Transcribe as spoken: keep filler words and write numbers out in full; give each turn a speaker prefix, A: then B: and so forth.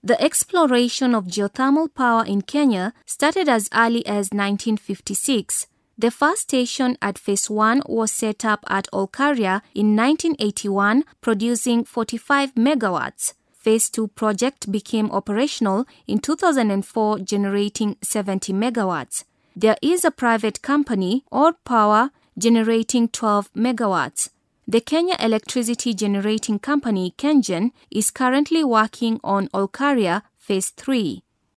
A: The exploration of geothermal power in Kenya started as early as nineteen fifty-six. The first station at Phase one was set up at Olkaria in nineteen eighty-one, producing forty-five megawatts. Phase two project became operational in two thousand four, generating seventy megawatts. There is a private company, Ord Power, generating twelve megawatts. The Kenya Electricity Generating Company, KenGen, is currently working on Olkaria Phase three.